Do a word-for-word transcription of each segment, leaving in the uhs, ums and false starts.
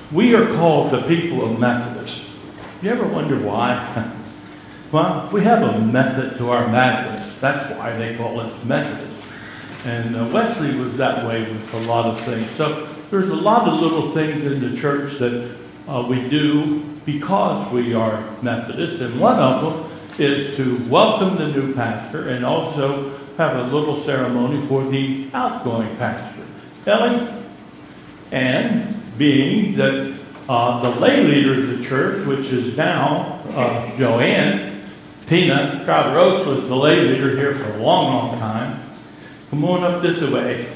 We are called the people of Methodist. You ever wonder why? Well, we have a method to our madness. That's why they call us Methodist. And uh, Wesley was that way with a lot of things. So there's a lot of little things in the church that uh, we do because we are Methodist. And one of them is to welcome the new pastor and also have a little ceremony for the outgoing pastor, Ellie. And being that uh, the lay leader of the church, which is now uh, Joanne, Tina Crowder Oaks was the lay leader here for a long, long time. Come on up this way.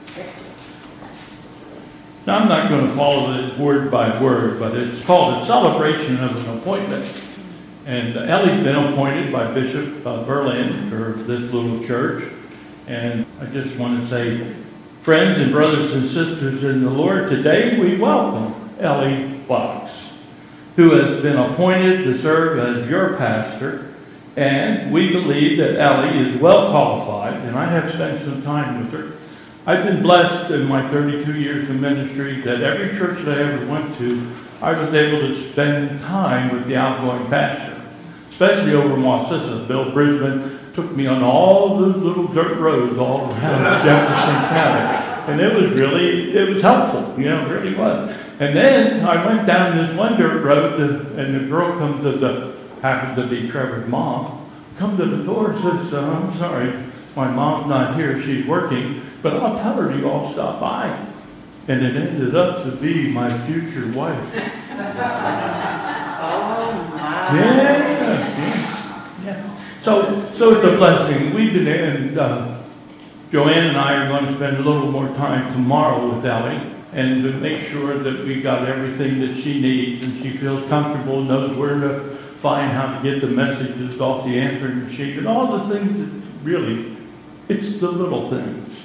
Now, I'm not going to follow this word by word, but it's called a celebration of an appointment. And Ellie's been appointed by Bishop uh, Berlin for this little church. And I just want to say, friends and brothers and sisters in the Lord, today we welcome Ellie Fox, who has been appointed to serve as your pastor. And we believe that Ellie is well qualified, and I have spent some time with her. I've been blessed in my thirty-two years of ministry that every church that I ever went to, I was able to spend time with the outgoing pastor, especially over in Wausau. Bill Brisbane took me on all those little dirt roads all around Jefferson County. And it was really, it was helpful, you know, it really was. And then I went down this one dirt road, to, and the girl comes to the, happened to be Trevor's mom, come to the door and says, uh, I'm sorry, my mom's not here, she's working, but I'll tell her you all stop by. And it ended up to be my future wife. Oh, my. Yeah, yeah, yeah. So, so it's a blessing. We've been, and uh, Joanne and I are going to spend a little more time tomorrow with Ellie and to make sure that we got everything that she needs and she feels comfortable, knows where to find how to get the messages off the answering machine and all the things that really, it's the little things.